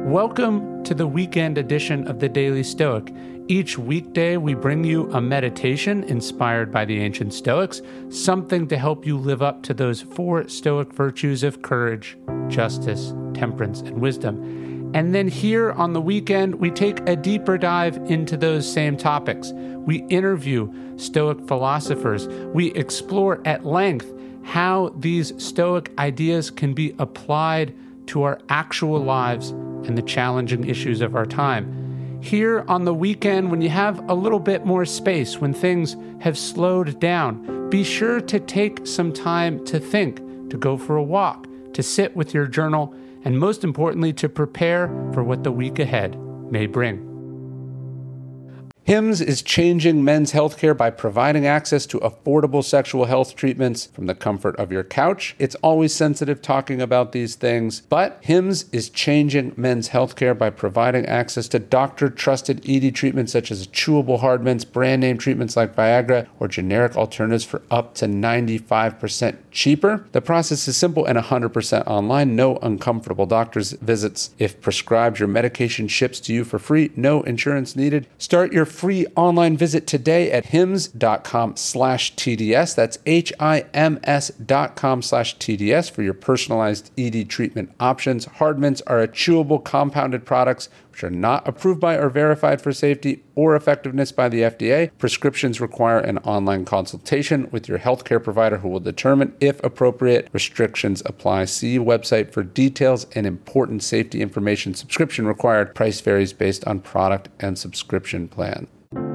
Welcome to the weekend edition of the Daily Stoic. Each weekday, we bring you a meditation inspired by the ancient Stoics, something to help you live up to those 4 Stoic virtues of courage, justice, temperance, and wisdom. And then here on the weekend, we take a deeper dive into those same topics. We interview Stoic philosophers. We explore at length how these Stoic ideas can be applied to our actual lives and the challenging issues of our time. Here on the weekend, when you have a little bit more space, when things have slowed down, be sure to take some time to think, to go for a walk, to sit with your journal, and most importantly, to prepare for what the week ahead may bring. Hims is changing men's healthcare by providing access to affordable sexual health treatments from the comfort of your couch. It's always sensitive talking about these things, but Hims is changing men's healthcare by providing access to doctor-trusted ED treatments such as chewable hard mints, brand name treatments like Viagra, or generic alternatives for up to 95% cheaper. The process is simple and 100% online. No uncomfortable doctor's visits. If prescribed, your medication ships to you for free. No insurance needed. Start your free online visit today at hims.com/TDS. That's HIMS.com/TDS for your personalized ED treatment options. Hard mints are a chewable compounded products which are not approved by or verified for safety or effectiveness by the FDA. Prescriptions require an online consultation with your healthcare provider who will determine if appropriate. Restrictions apply. See website for details and important safety information. Subscription required. Price varies based on product and subscription plan.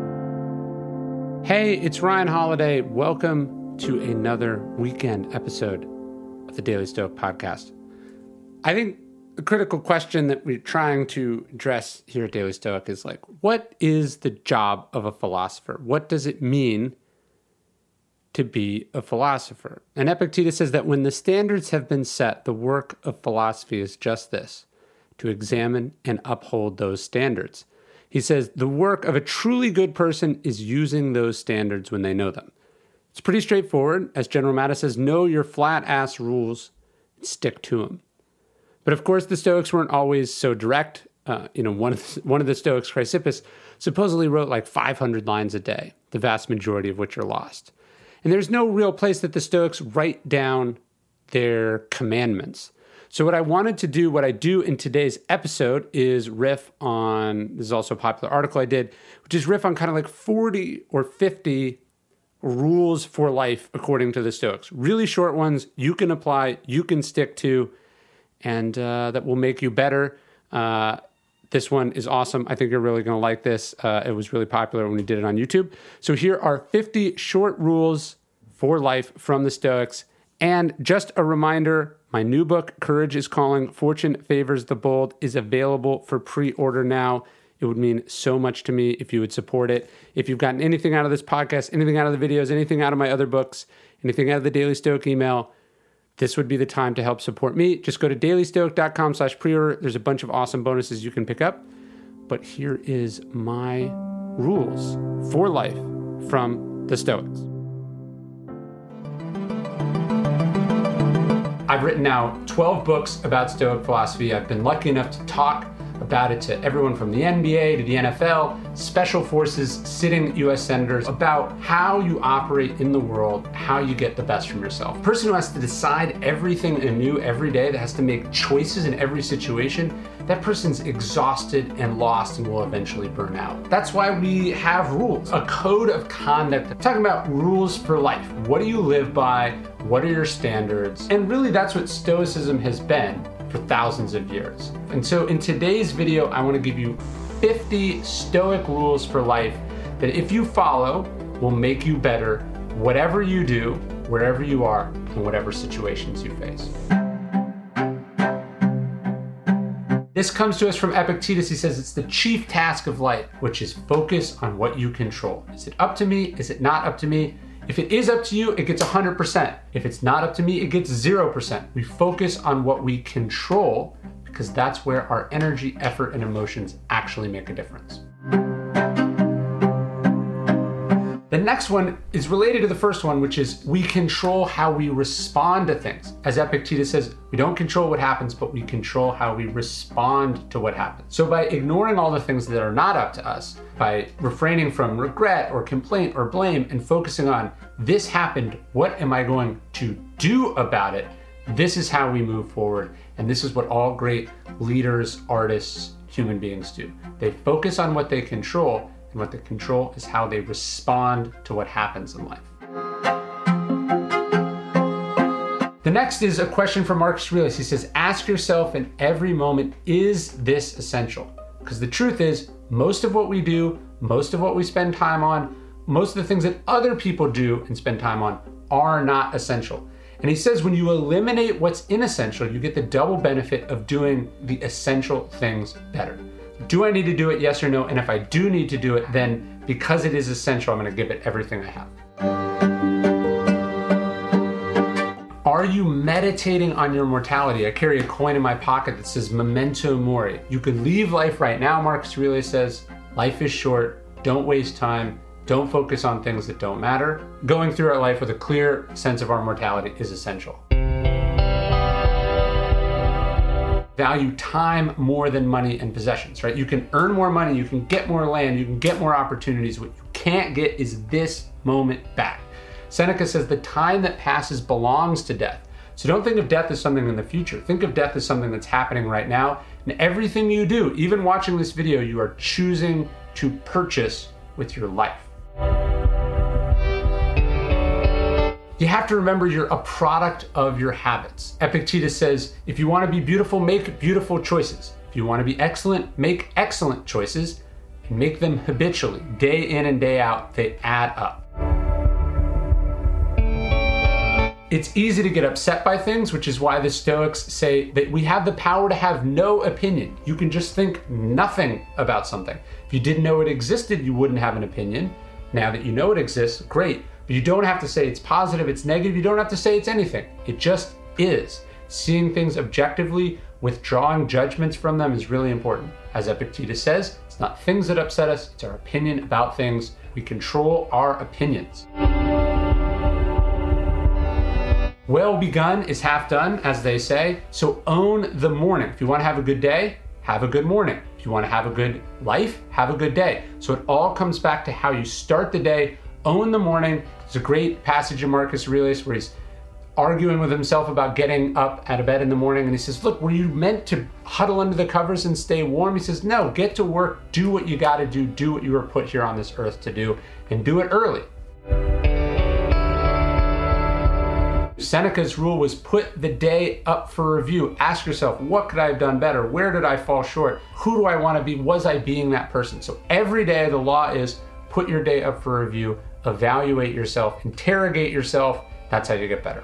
Hey, it's Ryan Holiday. Welcome to another weekend episode of the Daily Stoic podcast. I think the critical question that we're trying to address here at Daily Stoic is like, what is the job of a philosopher? What does it mean to be a philosopher? And Epictetus says that when the standards have been set, the work of philosophy is just this, to examine and uphold those standards. He says the work of a truly good person is using those standards when they know them. It's pretty straightforward. As General Mattis says, know your flat-ass rules and stick to them. But of course, the Stoics weren't always so direct. One of the Stoics, Chrysippus, supposedly wrote like 500 lines a day, the vast majority of which are lost. And there's no real place that the Stoics write down their commandments. So what I wanted to do, what I do in today's episode is riff on, this is also a popular article I did, which is riff on kind of like 40 or 50 rules for life according to the Stoics. Really short ones you can apply, you can stick to, and that will make you better. This one is awesome. I think you're really going to like this. It was really popular when we did it on YouTube. So here are 50 short rules for life from the Stoics. And just a reminder, my new book, Courage is Calling, Fortune Favors the Bold, is available for pre-order now. It would mean so much to me if you would support it. If you've gotten anything out of this podcast, anything out of the videos, anything out of my other books, anything out of the Daily Stoic email, this would be the time to help support me. Just go to dailystoic.com/pre-order. There's a bunch of awesome bonuses you can pick up. But here is my rules for life from the Stoics. I've written now 12 books about Stoic philosophy. I've been lucky enough to talk about it to everyone from the NBA to the NFL, special forces, sitting U.S. senators, about how you operate in the world, how you get the best from yourself. A person who has to decide everything anew every day, that has to make choices in every situation, that person's exhausted and lost and will eventually burn out. That's why we have rules, a code of conduct. I'm talking about rules for life. What do you live by? What are your standards? And really that's what Stoicism has been for thousands of years. And so in today's video, I want to give you 50 Stoic rules for life that if you follow will make you better, whatever you do, wherever you are, and whatever situations you face. This comes to us from Epictetus. He says it's the chief task of life, which is focus on what you control. Is it up to me? Is it not up to me? If it is up to you, it gets 100%. If it's not up to me, it gets 0%. We focus on what we control because that's where our energy, effort, and emotions actually make a difference. The next one is related to the first one, which is we control how we respond to things. As Epictetus says, we don't control what happens, but we control how we respond to what happens. So by ignoring all the things that are not up to us, by refraining from regret or complaint or blame and focusing on this happened, what am I going to do about it? This is how we move forward. And this is what all great leaders, artists, human beings do. They focus on what they control, and what they control is how they respond to what happens in life. The next is a question from Marcus Aurelius. He says, ask yourself in every moment, is this essential? Because the truth is, most of what we do, most of what we spend time on, most of the things that other people do and spend time on are not essential. And he says when you eliminate what's inessential, you get the double benefit of doing the essential things better. Do I need to do it? Yes or no? And if I do need to do it, then because it is essential, I'm going to give it everything I have. Are you meditating on your mortality? I carry a coin in my pocket that says memento mori. You could leave life right now, Marcus Aurelius says. Life is short. Don't waste time. Don't focus on things that don't matter. Going through our life with a clear sense of our mortality is essential. Value time more than money and possessions, right? You can earn more money, you can get more land, you can get more opportunities. What you can't get is this moment back. Seneca says the time that passes belongs to death. So don't think of death as something in the future. Think of death as something that's happening right now. And everything you do, even watching this video, you are choosing to purchase with your life. You have to remember you're a product of your habits. Epictetus says, if you want to be beautiful, make beautiful choices. If you want to be excellent, make excellent choices and make them habitually. Day in and day out, they add up. It's easy to get upset by things, which is why the Stoics say that we have the power to have no opinion. You can just think nothing about something. If you didn't know it existed, you wouldn't have an opinion. Now that you know it exists, great. But you don't have to say it's positive, it's negative. You don't have to say it's anything. It just is. Seeing things objectively, withdrawing judgments from them is really important. As Epictetus says, it's not things that upset us, it's our opinion about things. We control our opinions. Well begun is half done, as they say. So own the morning. If you want to have a good day, have a good morning. If you want to have a good life, have a good day. So it all comes back to how you start the day. Own the morning. There's a great passage in Marcus Aurelius where he's arguing with himself about getting up out of bed in the morning. And he says, look, were you meant to huddle under the covers and stay warm? He says, no, get to work, do what you got to do what you were put here on this earth to do, and do it early. Seneca's rule was put the day up for review. Ask yourself, what could I have done better? Where did I fall short? Who do I want to be? Was I being that person? So every day the law is put your day up for review, evaluate yourself, interrogate yourself. That's how you get better.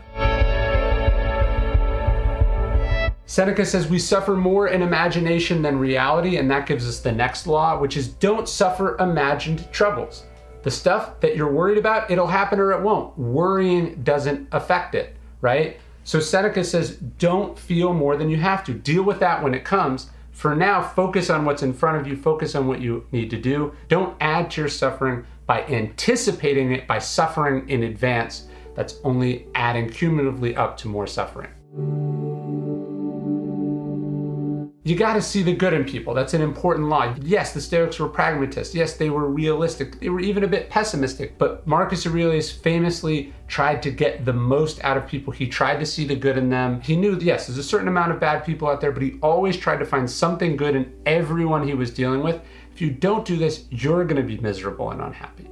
Seneca says we suffer more in imagination than reality, and that gives us the next law, which is don't suffer imagined troubles. The stuff that you're worried about, it'll happen or it won't. Worrying doesn't affect it, right? So Seneca says don't feel more than you have to. Deal with that when it comes. For now, focus on what's in front of you. Focus on what you need to do. Don't add to your suffering by anticipating it, by suffering in advance. That's only adding cumulatively up to more suffering. You got to see the good in people. That's an important law. Yes, the Stoics were pragmatists. Yes, they were realistic. They were even a bit pessimistic. But Marcus Aurelius famously tried to get the most out of people. He tried to see the good in them. He knew, yes, there's a certain amount of bad people out there, but he always tried to find something good in everyone he was dealing with. If you don't do this, you're going to be miserable and unhappy.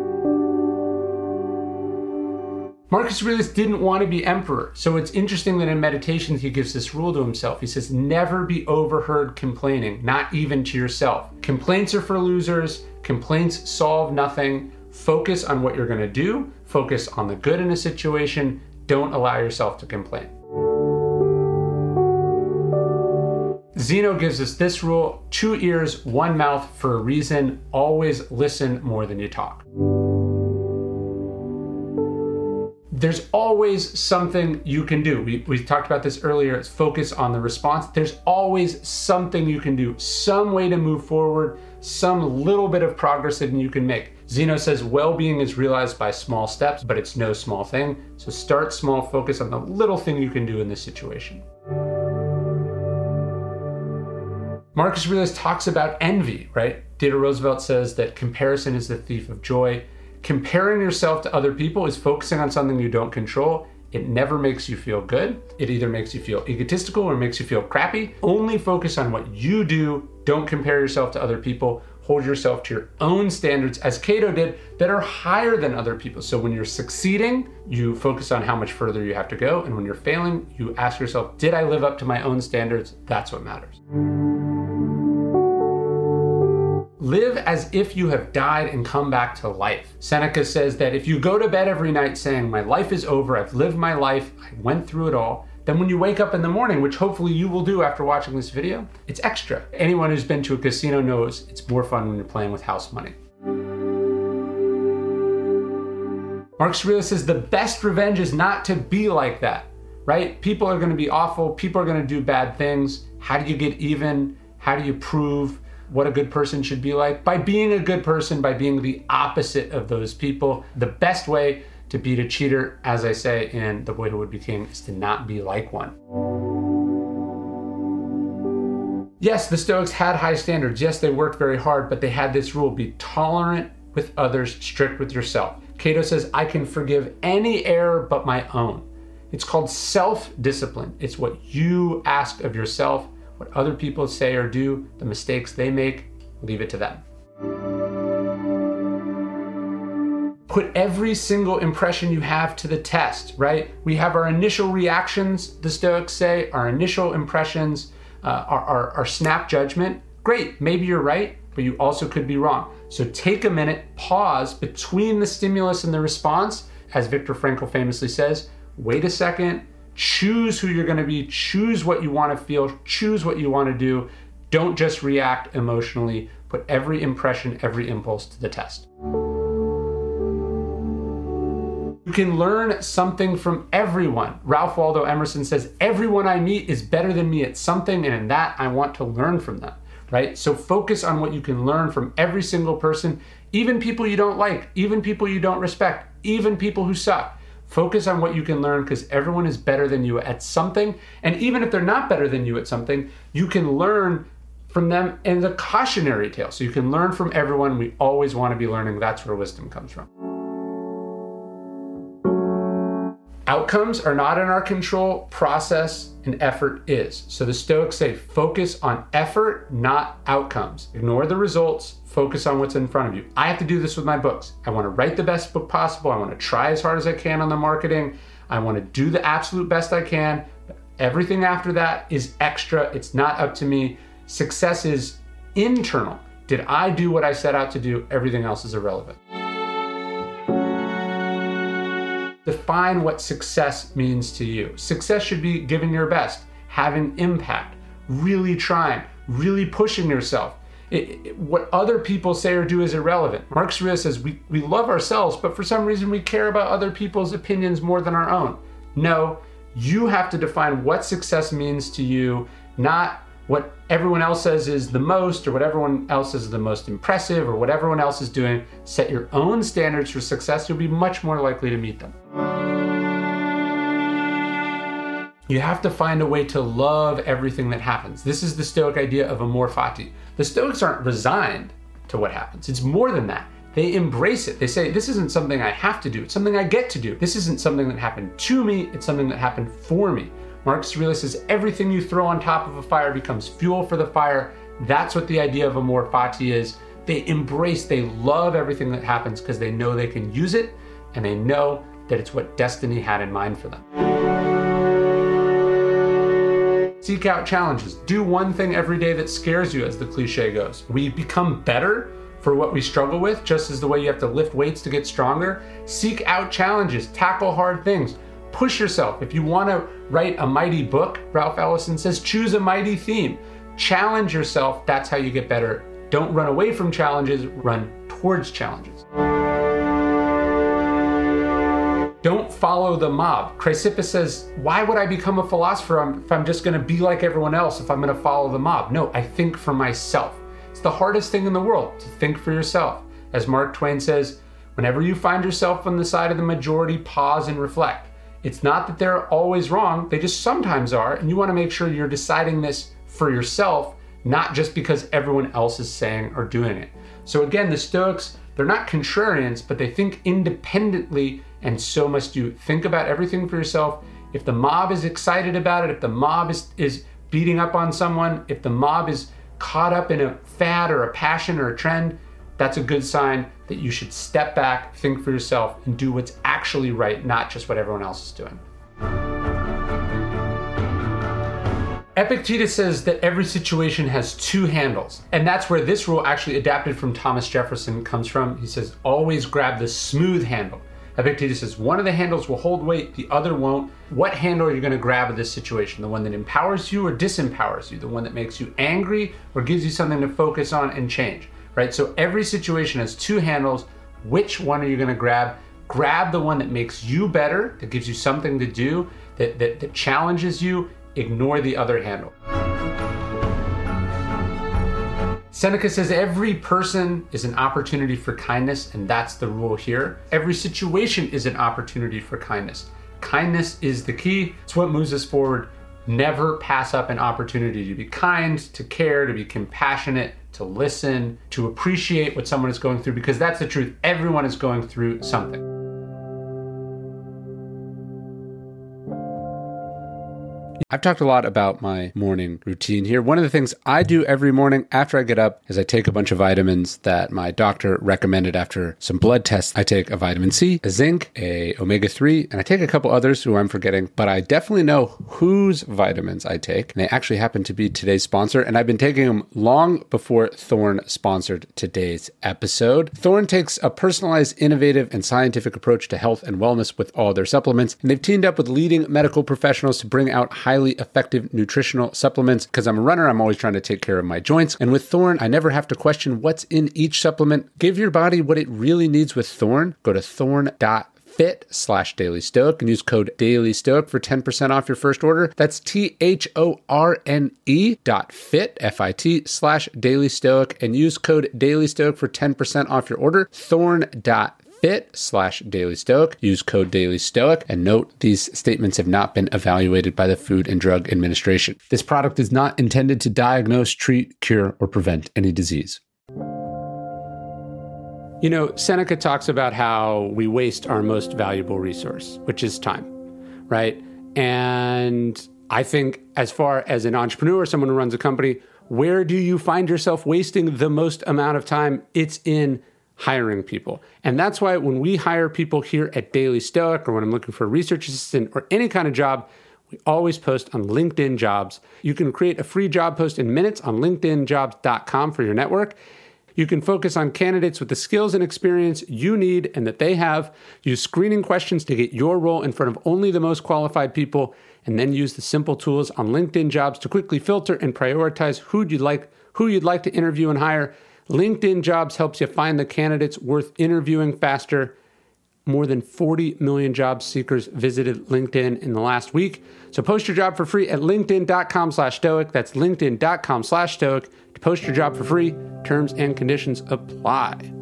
Marcus Aurelius didn't want to be emperor, so it's interesting that in Meditations he gives this rule to himself. He says, never be overheard complaining, not even to yourself. Complaints are for losers. Complaints solve nothing. Focus on what you're going to do. Focus on the good in a situation. Don't allow yourself to complain. Zeno gives us this rule: 2 ears, 1 mouth for a reason. Always listen more than you talk. There's always something you can do. We talked about this earlier. It's focus on the response. There's always something you can do, some way to move forward, some little bit of progress that you can make. Zeno says well-being is realized by small steps, but it's no small thing. So start small, focus on the little thing you can do in this situation. Marcus Aurelius talks about envy, right? Theodore Roosevelt says that comparison is the thief of joy. Comparing yourself to other people is focusing on something you don't control. It never makes you feel good. It either makes you feel egotistical or makes you feel crappy. Only focus on what you do. Don't compare yourself to other people. Hold yourself to your own standards, as Cato did, that are higher than other people. So when you're succeeding, you focus on how much further you have to go. And when you're failing, you ask yourself, did I live up to my own standards? That's what matters. Live as if you have died and come back to life. Seneca says that if you go to bed every night saying, my life is over, I've lived my life, I went through it all, then when you wake up in the morning, which hopefully you will do after watching this video, it's extra. Anyone who's been to a casino knows it's more fun when you're playing with house money. Marcus Aurelius says the best revenge is not to be like that, right? People are going to be awful. People are going to do bad things. How do you get even? How do you prove what a good person should be like? By being a good person, by being the opposite of those people. The best way to beat a cheater, as I say in The Boy Who Would Be King, is to not be like one. Yes, the Stoics had high standards. Yes, they worked very hard, but they had this rule: be tolerant with others, strict with yourself. Cato says, I can forgive any error but my own. It's called self-discipline. It's what you ask of yourself. What other people say or do, the mistakes they make, leave it to them. Put every single impression you have to the test, right? We have our initial reactions, the Stoics say, our initial impressions, our snap judgment. Great, maybe you're right, but you also could be wrong. So take a minute, pause between the stimulus and the response. As Viktor Frankl famously says, wait a second, choose who you're going to be, choose what you want to feel, choose what you want to do. Don't just react emotionally. Put every impression, every impulse to the test. You can learn something from everyone. Ralph Waldo Emerson says, everyone I meet is better than me at something, and in that I want to learn from them, right? So focus on what you can learn from every single person, even people you don't like, even people you don't respect, even people who suck. Focus on what you can learn, because everyone is better than you at something. And even if they're not better than you at something, you can learn from them in the cautionary tale. So you can learn from everyone. We always want to be learning. That's where wisdom comes from. Outcomes are not in our control. Process and effort is. So the Stoics say, focus on effort, not outcomes. Ignore the results. Focus on what's in front of you. I have to do this with my books. I want to write the best book possible. I want to try as hard as I can on the marketing. I want to do the absolute best I can. Everything after that is extra. It's not up to me. Success is internal. Did I do what I set out to do? Everything else is irrelevant. Define what success means to you. Success should be giving your best, having impact, really trying, really pushing yourself. What other people say or do is irrelevant. Marcus Aurelius says we love ourselves, but for some reason we care about other people's opinions more than our own. No, you have to define what success means to you, not what everyone else says is the most, or what everyone else is the most impressive, or what everyone else is doing. Set your own standards for success. You'll be much more likely to meet them. You have to find a way to love everything that happens. This is the Stoic idea of amor fati. The Stoics aren't resigned to what happens. It's more than that. They embrace it. They say, this isn't something I have to do. It's something I get to do. This isn't something that happened to me. It's something that happened for me. Marcus Aurelius says, everything you throw on top of a fire becomes fuel for the fire. That's what the idea of amor fati is. They embrace, they love everything that happens because they know they can use it, and they know that it's what destiny had in mind for them. Seek out challenges. Do one thing every day that scares you, as the cliche goes. We become better for what we struggle with, just as the way you have to lift weights to get stronger. Seek out challenges. Tackle hard things. Push yourself. If you want to write a mighty book, Ralph Ellison says, choose a mighty theme. Challenge yourself. That's how you get better. Don't run away from challenges. Run towards challenges. Don't follow the mob. Chrysippus says, why would I become a philosopher if I'm just going to be like everyone else, if I'm going to follow the mob? No, I think for myself. It's the hardest thing in the world, to think for yourself. As Mark Twain says, whenever you find yourself on the side of the majority, pause and reflect. It's not that they're always wrong, they just sometimes are, and you want to make sure you're deciding this for yourself, not just because everyone else is saying or doing it. So again, the Stoics, they're not contrarians, but they think independently, and so must you. Think about everything for yourself. If the mob is excited about it, if the mob is beating up on someone, if the mob is caught up in a fad or a passion or a trend, that's a good sign that you should step back, think for yourself, and do what's actually right, not just what everyone else is doing. Epictetus says that every situation has two handles, and that's where this rule, actually adapted from Thomas Jefferson, comes from. He says, always grab the smooth handle. Epictetus says, one of the handles will hold weight, the other won't. What handle are you going to grab in this situation? The one that empowers you or disempowers you? The one that makes you angry or gives you something to focus on and change, right? So every situation has two handles. Which one are you going to grab? Grab the one that makes you better, that gives you something to do, that challenges you. Ignore the other handle. Seneca says every person is an opportunity for kindness, and that's the rule here. Every situation is an opportunity for kindness. Kindness is the key. It's what moves us forward. Never pass up an opportunity to be kind, to care, to be compassionate, to listen, to appreciate what someone is going through, because that's the truth. Everyone is going through something. I've talked a lot about my morning routine here. One of the things I do every morning after I get up is I take a bunch of vitamins that my doctor recommended after some blood tests. I take a vitamin C, a zinc, a omega-3, and I take a couple others who I'm forgetting, but I definitely know whose vitamins I take. And they actually happen to be today's sponsor, and I've been taking them long before Thorne sponsored today's episode. Thorne takes a personalized, innovative, and scientific approach to health and wellness with all their supplements, and they've teamed up with leading medical professionals to bring out highly effective nutritional supplements. Because I'm a runner, I'm always trying to take care of my joints. And with Thorne, I never have to question what's in each supplement. Give your body what it really needs with Thorne. Go to thorne.fit/dailystoic and use code DailyStoic for 10% off your first order. That's THORNE.fit, FIT/DailyStoic, and use code DailyStoic for 10% off your order. Thorne.fit/DailyStoic. Use code DailyStoic, and note these statements have not been evaluated by the Food and Drug Administration. This product is not intended to diagnose, treat, cure, or prevent any disease. You know, Seneca talks about how we waste our most valuable resource, which is time, right? And I think as far as an entrepreneur, someone who runs a company, where do you find yourself wasting the most amount of time? It's in hiring people. And that's why when we hire people here at Daily Stoic, or when I'm looking for a research assistant or any kind of job, we always post on LinkedIn Jobs. You can create a free job post in minutes on linkedinjobs.com for your network. You can focus on candidates with the skills and experience you need and that they have. Use screening questions to get your role in front of only the most qualified people, and then use the simple tools on LinkedIn Jobs to quickly filter and prioritize who you'd like to interview and hire. LinkedIn Jobs helps you find the candidates worth interviewing faster. More than 40 million job seekers visited LinkedIn in the last week. So post your job for free at linkedin.com/stoic. That's linkedin.com/stoic to post your job for free. Terms and conditions apply.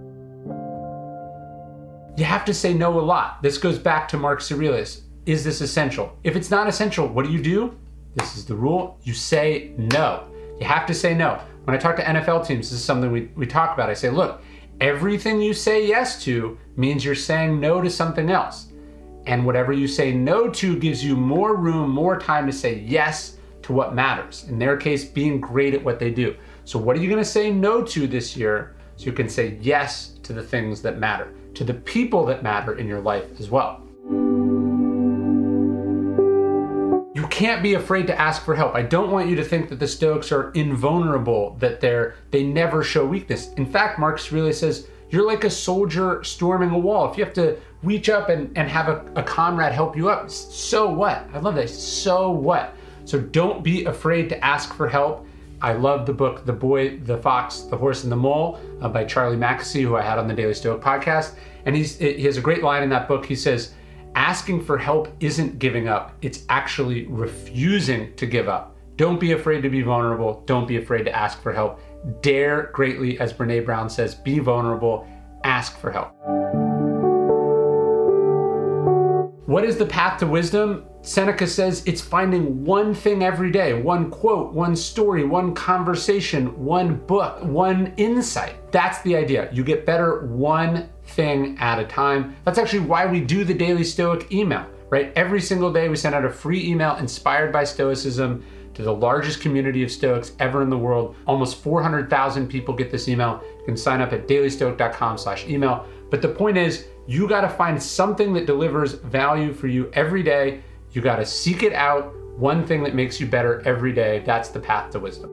You have to say no a lot. This goes back to Marcus Aurelius. Is this essential? If it's not essential, what do? This is the rule. You say no. You have to say no. When I talk to NFL teams, this is something we talk about. I say, look, everything you say yes to means you're saying no to something else. And whatever you say no to gives you more room, more time to say yes to what matters. In their case, being great at what they do. So what are you going to say no to this year so you can say yes to the things that matter, to the people that matter in your life as well? You can't be afraid to ask for help. I don't want you to think that the Stoics are invulnerable, that they never show weakness. In fact, Marcus Aurelius says, you're like a soldier storming a wall. If you have to reach up and have a comrade help you up, so what? I love that. So what? So don't be afraid to ask for help. I love the book, The Boy, the Fox, the Horse, and the Mole by Charlie Mackesy, who I had on the Daily Stoic podcast. And he has a great line in that book. He says, asking for help isn't giving up. It's actually refusing to give up. Don't be afraid to be vulnerable. Don't be afraid to ask for help. dare greatly, as Brené Brown says, be vulnerable, ask for help. What is the path to wisdom? Seneca says it's finding one thing every day, one quote, one story, one conversation, one book, one insight. That's the idea. You get better one thing at a time. That's actually why we do the Daily Stoic email, right? Every single day we send out a free email inspired by Stoicism to the largest community of Stoics ever in the world. Almost 400,000 people get this email. You can sign up at dailystoic.com/email. But the point is, you got to find something that delivers value for you every day. You got to seek it out, one thing that makes you better every day. That's the path to wisdom.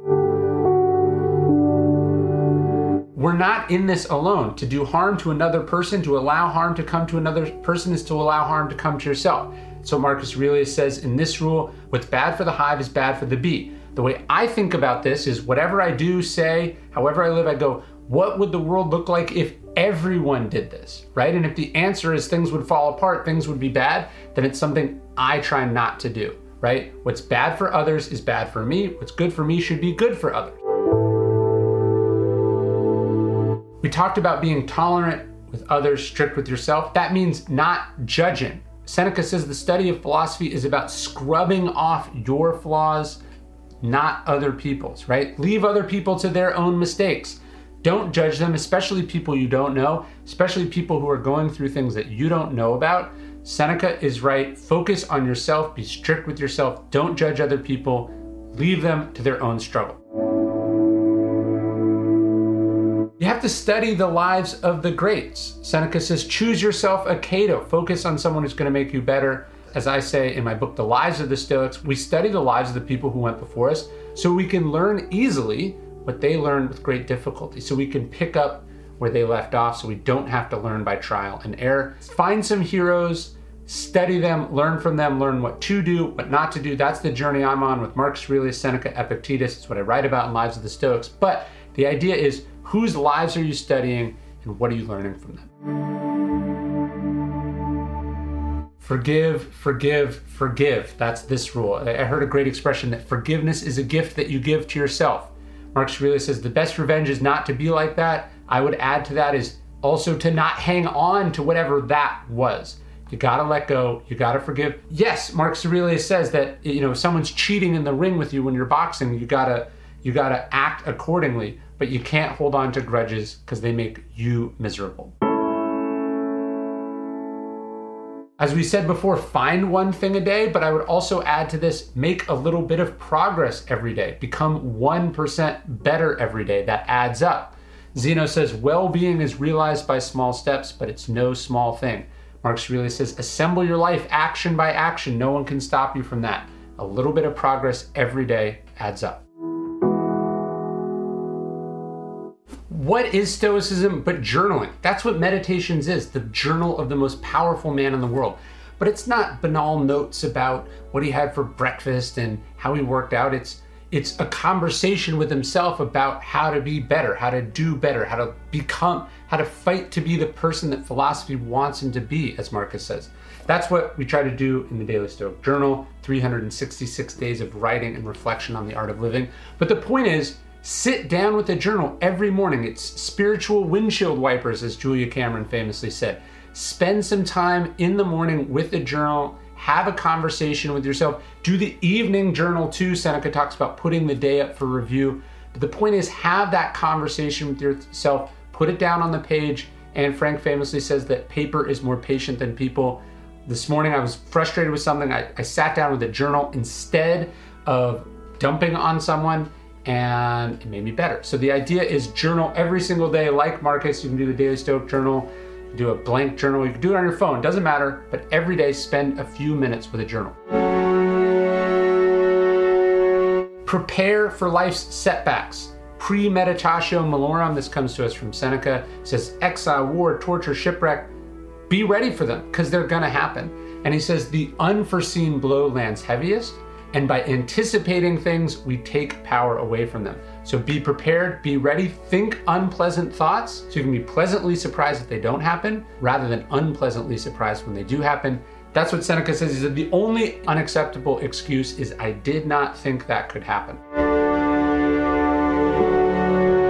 We're not in this alone. To do harm to another person, to allow harm to come to another person, is to allow harm to come to yourself. So Marcus Aurelius says in this rule, what's bad for the hive is bad for the bee. The way I think about this is whatever I do, say, however I live, I go, what would the world look like if everyone did this, right? And if the answer is things would fall apart, things would be bad, then it's something I try not to do, right? What's bad for others is bad for me. What's good for me should be good for others. We talked about being tolerant with others, strict with yourself. That means not judging. Seneca says the study of philosophy is about scrubbing off your flaws, not other people's, right? Leave other people to their own mistakes. Don't judge them, especially people you don't know, especially people who are going through things that you don't know about. Seneca is right. Focus on yourself, be strict with yourself. Don't judge other people. Leave them to their own struggle. You have to study the lives of the greats. Seneca says, choose yourself a Cato. Focus on someone who's going to make you better. As I say in my book, The Lives of the Stoics, we study the lives of the people who went before us so we can learn easily what they learned with great difficulty, so we can pick up where they left off, so we don't have to learn by trial and error. Find some heroes, study them, learn from them, learn what to do, what not to do. That's the journey I'm on with Marcus Aurelius, Seneca, Epictetus. It's what I write about in Lives of the Stoics. But the idea is, whose lives are you studying and what are you learning from them? Forgive, forgive, forgive. That's this rule. I heard a great expression that forgiveness is a gift that you give to yourself. Marcus Aurelius says the best revenge is not to be like that. I would add to that is also to not hang on to whatever that was. You gotta let go, you gotta forgive. Yes, Marcus Aurelius says that, if someone's cheating in the ring with you when you're boxing, you gotta act accordingly, but you can't hold on to grudges because they make you miserable. As we said before, find one thing a day, but I would also add to this, make a little bit of progress every day. Become 1% better every day. That adds up. Zeno says, well-being is realized by small steps, but it's no small thing. Marcus Aurelius says, assemble your life action by action. No one can stop you from that. A little bit of progress every day adds up. What is Stoicism but journaling? That's what Meditations is, the journal of the most powerful man in the world. But it's not banal notes about what he had for breakfast and how he worked out. It's a conversation with himself about how to be better, how to do better, how to become, how to fight to be the person that philosophy wants him to be, as Marcus says. That's what we try to do in the Daily Stoic Journal, 366 days of writing and reflection on the art of living. But the point is, sit down with a journal every morning. It's spiritual windshield wipers, as Julia Cameron famously said. Spend some time in the morning with a journal, have a conversation with yourself. Do the evening journal too. Seneca talks about putting the day up for review. But the point is, have that conversation with yourself, put it down on the page. Anne Frank famously says that paper is more patient than people. This morning I was frustrated with something. I sat down with a journal instead of dumping on someone, and it made me better. So the idea is journal every single day. Like Marcus, you can do the Daily Stoic Journal, do a blank journal, you can do it on your phone, doesn't matter, but every day spend a few minutes with a journal. Prepare for life's setbacks. Premeditatio malorum, this comes to us from Seneca, it says exile, war, torture, shipwreck. Be ready for them, because they're gonna happen. And he says the unforeseen blow lands heaviest, and by anticipating things, we take power away from them. So be prepared, be ready, think unpleasant thoughts so you can be pleasantly surprised if they don't happen, rather than unpleasantly surprised when they do happen. That's what Seneca says. He said the only unacceptable excuse is I did not think that could happen.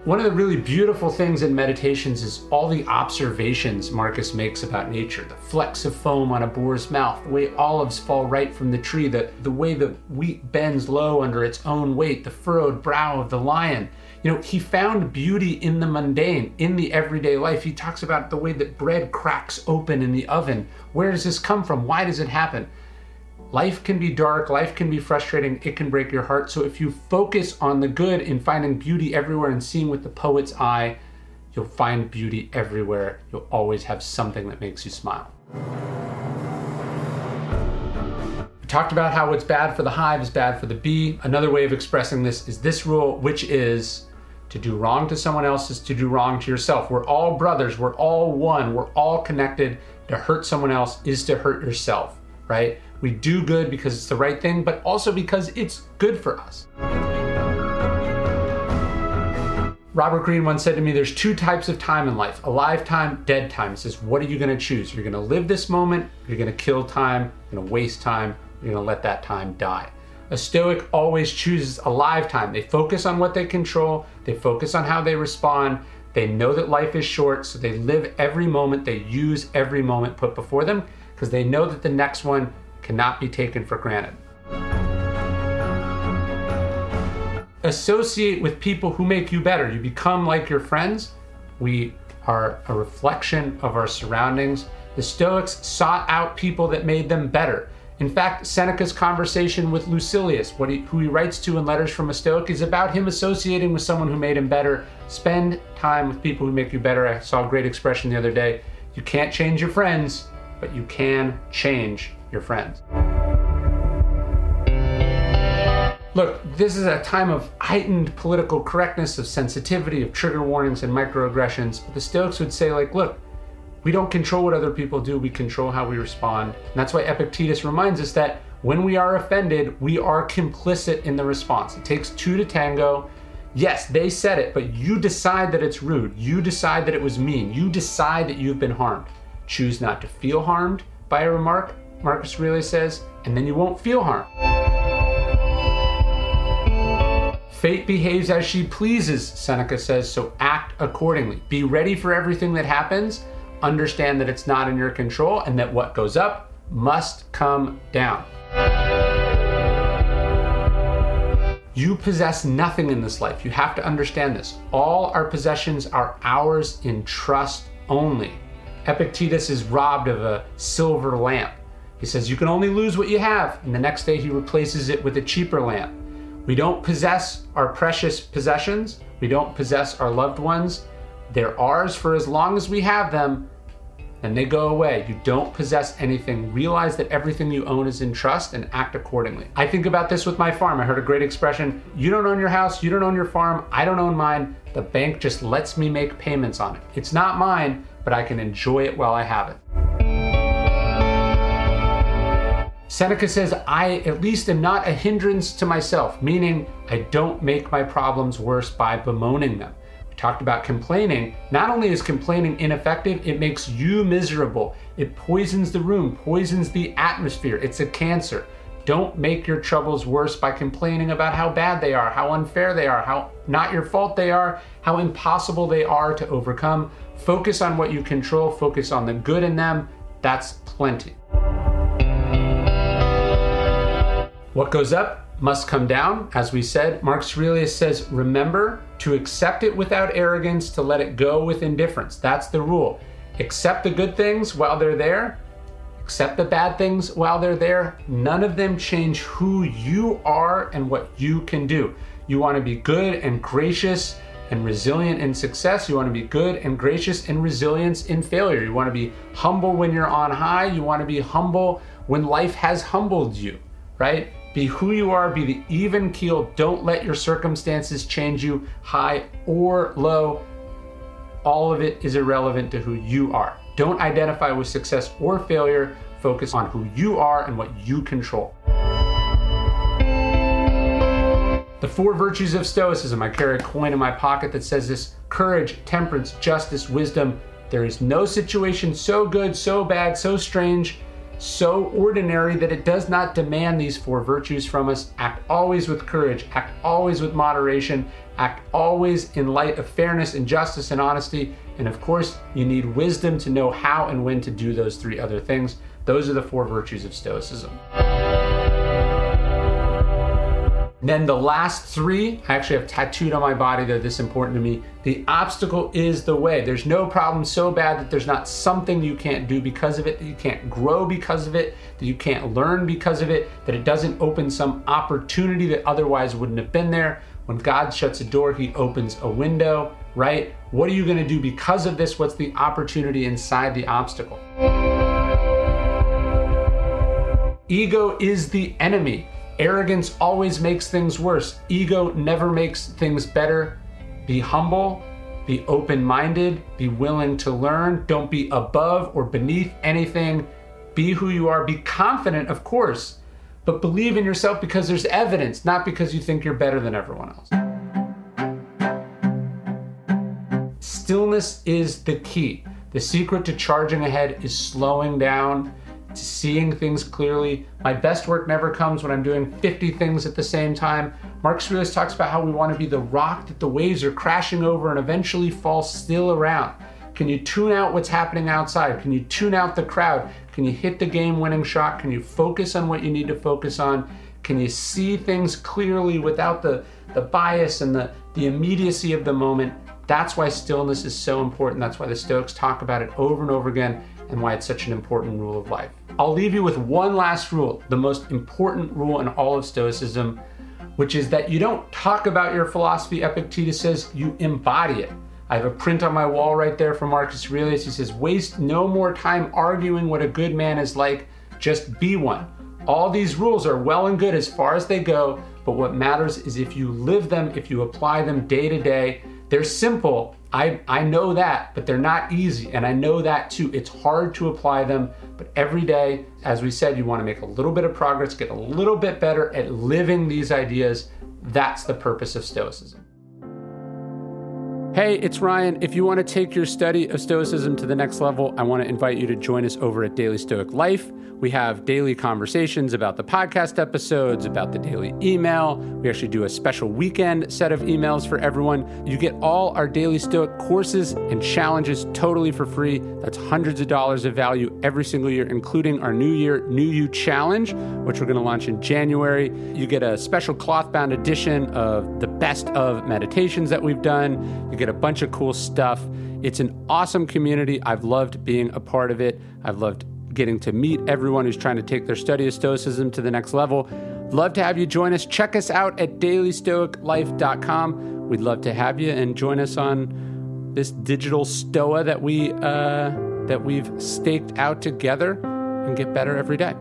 One of the really beautiful things in meditations is all the observations Marcus makes about nature. The flecks of foam on a boar's mouth, the way olives fall right from the tree, the way the wheat bends low under its own weight, the furrowed brow of the lion. He found beauty in the mundane, in the everyday life. He talks about the way that bread cracks open in the oven. Where does this come from? Why does it happen? Life can be dark, life can be frustrating, it can break your heart. So if you focus on the good in finding beauty everywhere and seeing with the poet's eye, you'll find beauty everywhere. You'll always have something that makes you smile. We talked about how what's bad for the hive is bad for the bee. Another way of expressing this is this rule, which is to do wrong to someone else is to do wrong to yourself. We're all brothers, we're all one, we're all connected. To hurt someone else is to hurt yourself, right? We do good because it's the right thing, but also because it's good for us. Robert Greene once said to me, there's two types of time in life, alive time, dead time. He says, what are you gonna choose? You're gonna live this moment, you're gonna kill time, you're gonna waste time, you're gonna let that time die. A Stoic always chooses alive time. They focus on what they control, they focus on how they respond, they know that life is short, so they live every moment, they use every moment put before them, because they know that the next one cannot be taken for granted. Associate with people who make you better. You become like your friends. We are a reflection of our surroundings. The Stoics sought out people that made them better. In fact, Seneca's conversation with Lucilius, who he writes to in Letters from a Stoic, is about him associating with someone who made him better. Spend time with people who make you better. I saw a great expression the other day. You can't change your friends, but you can change your friends. Look, this is a time of heightened political correctness, of sensitivity, of trigger warnings and microaggressions. But the Stoics would say, look, we don't control what other people do, we control how we respond. And that's why Epictetus reminds us that when we are offended, we are complicit in the response. It takes two to tango. Yes, they said it, but you decide that it's rude. You decide that it was mean. You decide that you've been harmed. Choose not to feel harmed by a remark, Marcus Aurelius says, and then you won't feel harm. Fate behaves as she pleases, Seneca says, so act accordingly. Be ready for everything that happens. Understand that it's not in your control and that what goes up must come down. You possess nothing in this life. You have to understand this. All our possessions are ours in trust only. Epictetus is robbed of a silver lamp. He says you can only lose what you have, and the next day he replaces it with a cheaper lamp. We don't possess our precious possessions. We don't possess our loved ones. They're ours for as long as we have them, and they go away. You don't possess anything. Realize that everything you own is in trust and act accordingly. I think about this with my farm. I heard a great expression. You don't own your house, you don't own your farm, I don't own mine. The bank just lets me make payments on it. It's not mine, but I can enjoy it while I have it. Seneca says, I at least am not a hindrance to myself, meaning I don't make my problems worse by bemoaning them. We talked about complaining. Not only is complaining ineffective, it makes you miserable. It poisons the room, poisons the atmosphere. It's a cancer. Don't make your troubles worse by complaining about how bad they are, how unfair they are, how not your fault they are, how impossible they are to overcome. Focus on what you control, focus on the good in them. That's plenty. What goes up must come down. As we said, Marcus Aurelius says, remember to accept it without arrogance, to let it go with indifference. That's the rule. Accept the good things while they're there. Accept the bad things while they're there. None of them change who you are and what you can do. You want to be good and gracious and resilient in success. You want to be good and gracious and resilient in failure. You want to be humble when you're on high. You want to be humble when life has humbled you, right? Be who you are, be the even keel. Don't let your circumstances change you, high or low. All of it is irrelevant to who you are. Don't identify with success or failure. Focus on who you are and what you control. The 4 virtues of Stoicism. I carry a coin in my pocket that says this: courage, temperance, justice, wisdom. There is no situation so good, so bad, so strange, so ordinary that it does not demand these 4 virtues from us. Act always with courage, act always with moderation, act always in light of fairness and justice and honesty. And of course, you need wisdom to know how and when to do those 3 other things. Those are the 4 virtues of Stoicism. And then the last 3, I actually have tattooed on my body. They're this important to me. The obstacle is the way. There's no problem so bad that there's not something you can't do because of it, that you can't grow because of it, that you can't learn because of it, that it doesn't open some opportunity that otherwise wouldn't have been there. When God shuts a door, he opens a window, right? What are you going to do because of this? What's the opportunity inside the obstacle? Ego is the enemy. Arrogance always makes things worse. Ego never makes things better. Be humble, be open-minded, be willing to learn. Don't be above or beneath anything. Be who you are. Be confident, of course, but believe in yourself because there's evidence, not because you think you're better than everyone else. Stillness is the key. The secret to charging ahead is slowing down, to seeing things clearly. My best work never comes when I'm doing 50 things at the same time. Marcus Aurelius talks about how we want to be the rock that the waves are crashing over and eventually fall still around. Can you tune out what's happening outside? Can you tune out the crowd? Can you hit the game-winning shot? Can you focus on what you need to focus on? Can you see things clearly without the bias and the immediacy of the moment? That's why stillness is so important. That's why the Stoics talk about it over and over again, and why it's such an important rule of life. I'll leave you with one last rule, the most important rule in all of Stoicism, which is that you don't talk about your philosophy, Epictetus says, you embody it. I have a print on my wall right there from Marcus Aurelius. He says, waste no more time arguing what a good man is like, just be one. All these rules are well and good as far as they go, but what matters is if you live them, if you apply them day to day. They're simple, I know that, but they're not easy, and I know that too. It's hard to apply them, but every day, as we said, you want to make a little bit of progress, get a little bit better at living these ideas. That's the purpose of Stoicism. Hey, it's Ryan. If you want to take your study of Stoicism to the next level, I want to invite you to join us over at Daily Stoic Life. We have daily conversations about the podcast episodes, about the daily email. We actually do a special weekend set of emails for everyone. You get all our Daily Stoic courses and challenges totally for free. That's hundreds of dollars of value every single year, including our New Year, New You Challenge, which we're going to launch in January. You get a special cloth-bound edition of the best of meditations that we've done. You get a bunch of cool stuff. It's an awesome community. I've loved being a part of it. I've loved getting to meet everyone who's trying to take their study of Stoicism to the next level. Love to have you join us. Check us out at dailystoiclife.com. We'd love to have you and join us on this digital stoa that we've staked out together and get better every day.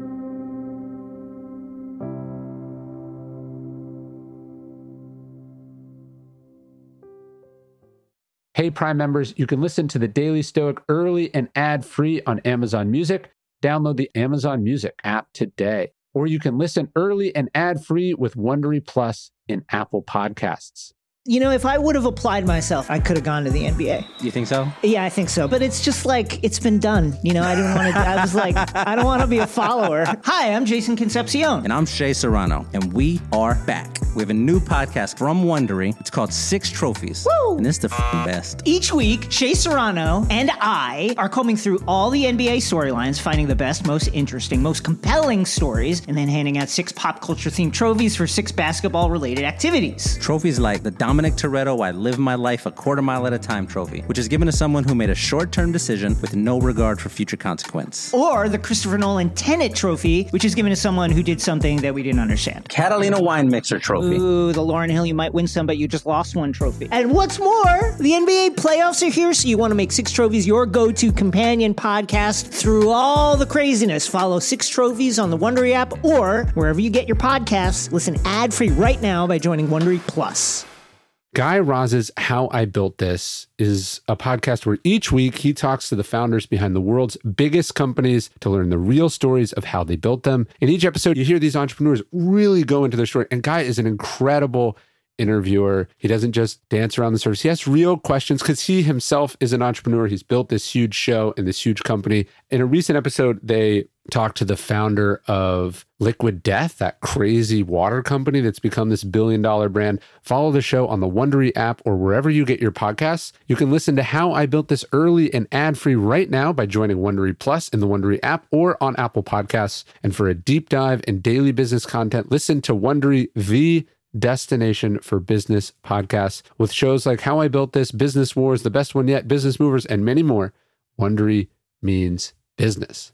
Hey, Prime members, you can listen to the Daily Stoic early and ad-free on Amazon Music. Download the Amazon Music app today. Or you can listen early and ad-free with Wondery Plus in Apple Podcasts. You know, if I would have applied myself, I could have gone to the NBA. You think so? Yeah, I think so. But it's just like, it's been done. You know, I didn't want to, I was like, I don't want to be a follower. Hi, I'm Jason Concepcion. And I'm Shea Serrano. And we are back. We have a new podcast from Wondery. It's called Six Trophies. Woo! And it's the best. Each week, Shea Serrano and I are combing through all the NBA storylines, finding the best, most interesting, most compelling stories, and then handing out 6 pop culture themed trophies for 6 basketball-related activities. Trophies like the Dominic Toretto I Live My Life a Quarter Mile at a Time trophy, which is given to someone who made a short-term decision with no regard for future consequence. Or the Christopher Nolan Tenet trophy, which is given to someone who did something that we didn't understand. Catalina Wine Mixer trophy. Ooh, the Lauryn Hill You Might Win Some, but You Just Lost One trophy. And what's more, the NBA playoffs are here, so you want to make 6 Trophies your go-to companion podcast through all the craziness. Follow 6 Trophies on the Wondery app or wherever you get your podcasts. Listen ad-free right now by joining Wondery Plus. Guy Raz's How I Built This is a podcast where each week he talks to the founders behind the world's biggest companies to learn the real stories of how they built them. In each episode, you hear these entrepreneurs really go into their story. And Guy is an incredible interviewer. He doesn't just dance around the surface. He asks real questions because he himself is an entrepreneur. He's built this huge show and this huge company. In a recent episode, they talked to the founder of Liquid Death, that crazy water company that's become this billion-dollar brand. Follow the show on the Wondery app or wherever you get your podcasts. You can listen to How I Built This early and ad-free right now by joining Wondery Plus in the Wondery app or on Apple Podcasts. And for a deep dive in daily business content, listen to Wondery, the destination for business podcasts, with shows like How I Built This, Business Wars, The Best One Yet, Business Movers, and many more. Wondery means business.